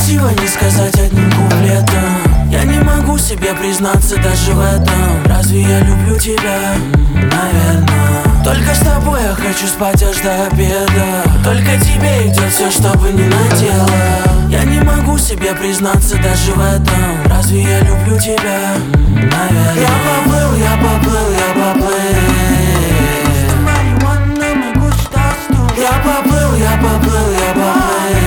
красиво не сказать одним куплетом. Я не могу себе признаться даже в этом. Разве я люблю тебя? Наверное. Только с тобой я хочу спать аж до обеда. Только тебе идет все, чтобы не на тело. Я не могу себе признаться даже в этом. Разве я люблю тебя? Наверное. Я поплыл, я поплыл, я поплыл. Я поплыл, я поплыл, я поплыл.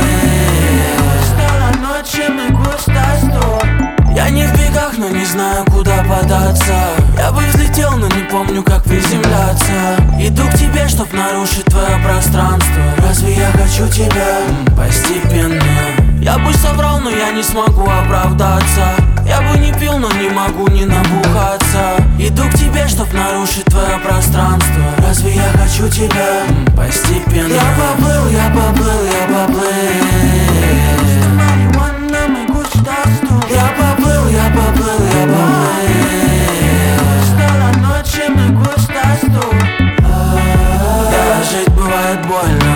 Я не в бегах, но не знаю, куда податься. Я бы взлетел, но не помню, как приземляться. Иду к тебе, чтоб нарушить твое пространство. Разве я хочу тебя? Постепенно. Я бы соврал, но я не смогу оправдаться. Я бы не пил, но не могу не набухаться. Иду к тебе, чтоб нарушить твое пространство. Разве я хочу тебя? Постепенно. Я поплыл, я поплыл, я поплыл. Я поплыл, я поплыл, я поплыл. Да, жить бывает больно.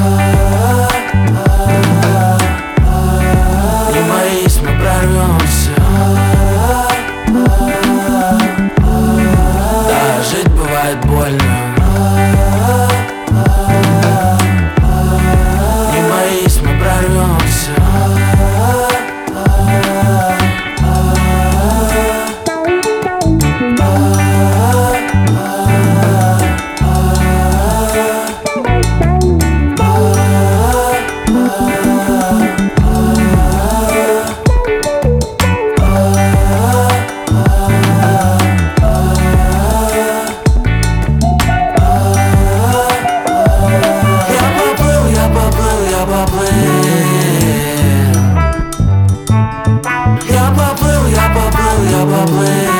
Не боись, мы прорвемся. Да, жить бывает больно. Не боись, мы прорвемся. Я поплыл, я поплыл, я поплыл.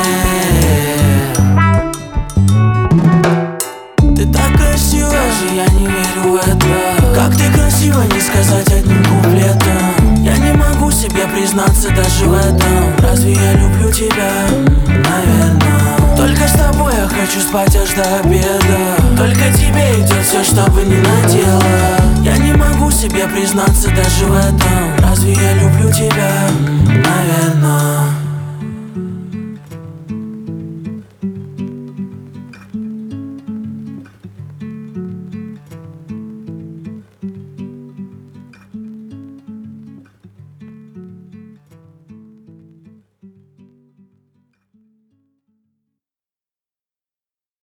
Ты так красива же, я не верю в это. Как ты красиво, не сказать одним куплетом. Я не могу себе признаться даже в этом. Разве я люблю тебя? Наверное. Только с тобой я хочу спать аж до обеда. Только тебе идет все, чтобы не на тело. Я не могу себе признаться даже в этом. Разве я люблю тебя? Наверное.